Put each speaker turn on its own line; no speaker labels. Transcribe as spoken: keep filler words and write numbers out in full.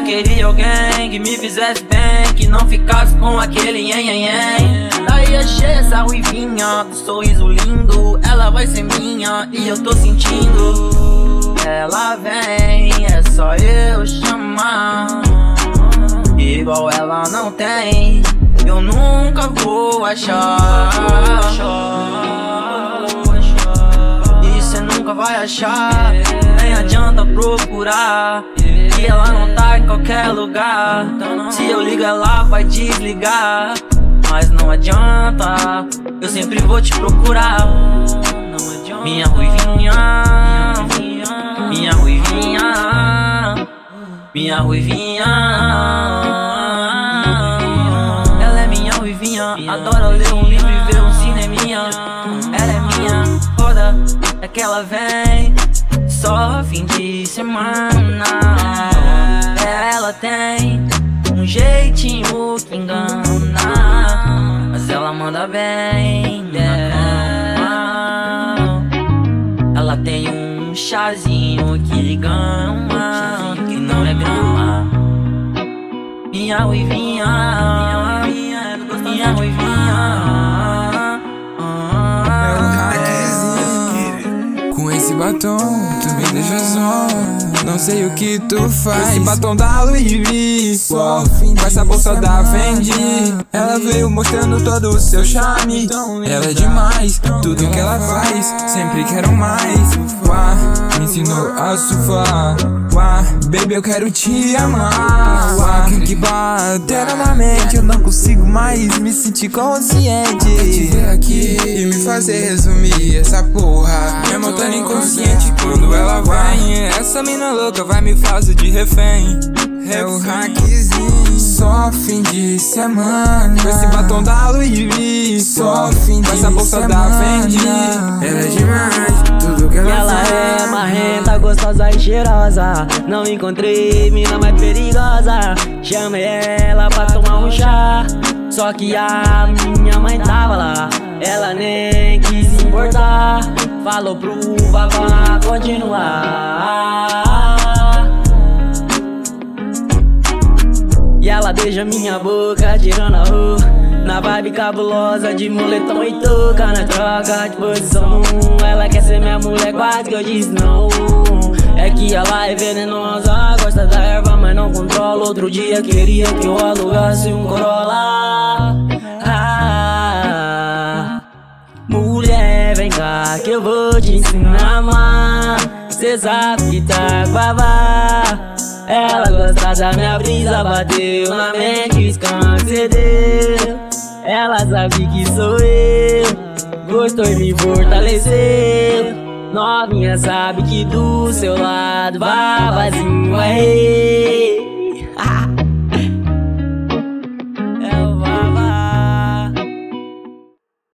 queria alguém que me fizesse bem, que não ficasse com aquele nhen nhen nhen. Daí achei essa ruivinha do sorriso lindo, ela vai ser minha e eu tô sentindo. Ela vem, é só eu chamar. Igual ela não tem, eu nunca vou achar. E cê nunca vai achar, nem adianta procurar, que ela não tá em qualquer lugar. Se eu ligo ela vai desligar, mas não adianta, eu sempre vou te procurar. Minha ruivinha, minha ruivinha, minha ruivinha. Ela é minha ruivinha, adora ler um livro e ver um cineminha. Ela é minha, foda, é que ela vem só fim de semana. Ela tem um jeitinho que engana, mas ela manda bem, yeah. Ela tem um chazinho que gama, que não é grama. Minha ruivinha, minha ruivinha.
Com esse batom, tu me deixa só. Não sei o que tu faz. Esse batom da Louis Vuitton, com essa bolsa da Fendi. Ela veio mostrando todo o seu charme. Ela é demais, tudo que ela faz, sempre quero mais. Uá, me ensinou a surfar. Uá, baby, eu quero te amar. Uá, que bater na mente, eu não consigo mais me sentir consciente. Te ver aqui e me fazer resumir essa porra. Me montando inconsciente quando ela vai. Essa mina louca vai me fazer de refém. É o hackzinho, só fim de semana. Com esse batom da Louis Vuitton, só fim de semana. Com essa bolsa da Fendi. Ela é demais, tudo que ela,
ela
faz.
Ela é marrenta, gostosa e cheirosa. Não encontrei mina mais perigosa. Chamei ela pra tomar um chá, só que a minha mãe tava lá. Ela nem quis importar, falou pro babá continuar. E ela beija minha boca, tirando a roupa, na vibe cabulosa de moletom e touca. Na troca de posição, ela quer ser minha mulher, quase que eu disse não. É que ela é venenosa, gosta da erva, mas não controla. Outro dia queria que eu alugasse um Corolla. Ah, mulher, vem cá que eu vou te ensinar a amar. Cê sabe que tá babá. Ela gosta da minha brisa, bateu na mente, escancedeu. Ela sabe que sou eu, gostou e me fortaleceu. Novinha sabe que do seu lado babazinho é rei.